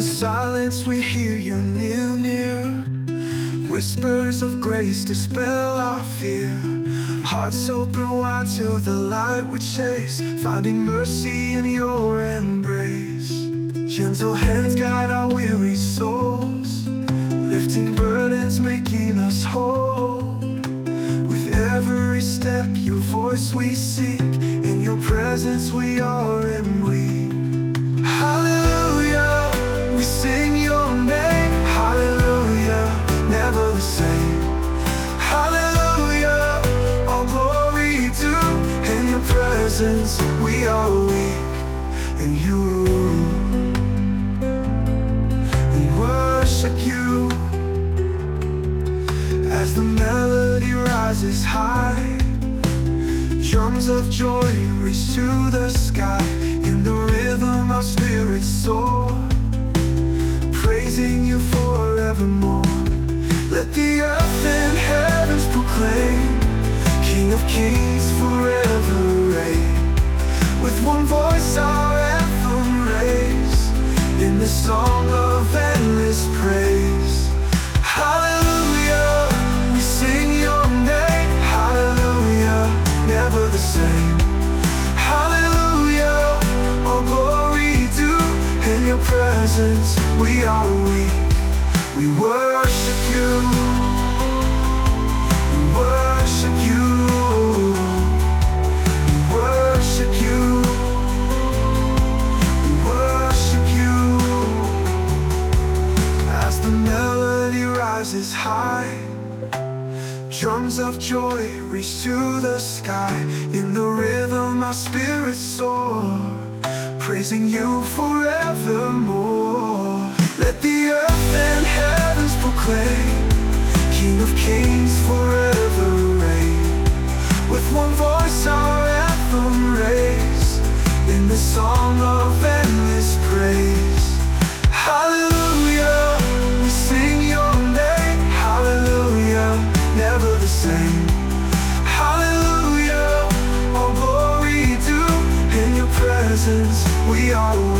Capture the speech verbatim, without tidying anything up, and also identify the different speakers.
Speaker 1: silence we hear you near, near. Whispers of grace dispel our fear. Hearts open wide to the light we chase, finding mercy in your embrace. Gentle hands guide our weary souls, lifting burdens, making us whole. With every step, your voice we seek, in your presence we are and we. Hallelujah, we sing your name. Hallelujah, never the same. Hallelujah, all glory due. In your presence we are weak, and you worship you. As the melody rises high, drums of joy reach to the sky. In the rhythm our spirits soar, praising you forevermore. Let the earth and heavens proclaim, King of kings forever reign. With one voice our anthem raise, in the song of endless praise. Hallelujah, we sing your name. Hallelujah, never the same. Hallelujah, all glory due. In your presence we are weak, we worship you. We worship you. We worship you. We worship you. As the melody rises high, drums of joy reach to the sky. In the rhythm our spirits soar, praising you forevermore. Let the earth and heavens proclaim, King of kings forever reign. With one voice our anthem raise, in the song of endless praise. Hallelujah, we sing your name. Hallelujah, never the same. Hallelujah, all glory due. In your presence we are